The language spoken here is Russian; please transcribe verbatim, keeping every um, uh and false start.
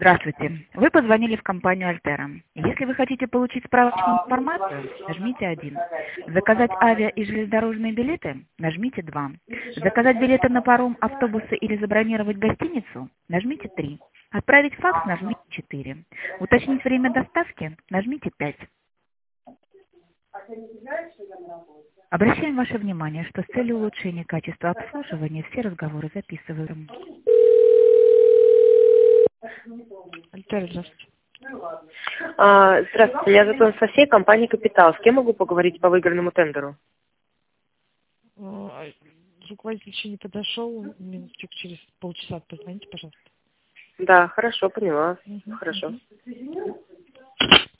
Здравствуйте. Вы позвонили в компанию Альтера. Если вы хотите получить справочную информацию, нажмите один. Заказать авиа и железнодорожные билеты, нажмите два. Заказать билеты на паром, автобусы или забронировать гостиницу, нажмите три. Отправить факс, нажмите четыре. Уточнить время доставки, нажмите пять. Обращаем ваше внимание, что с целью улучшения качества обслуживания все разговоры записываем. Альтера, здравствуйте. А, Здравствуйте, я звоню со всей компании «Капитал». С кем могу поговорить по выигранному тендеру? А, Руководитель еще не подошел, минуточек через полчаса позвоните, пожалуйста. Да, хорошо, поняла. Угу, Хорошо. угу.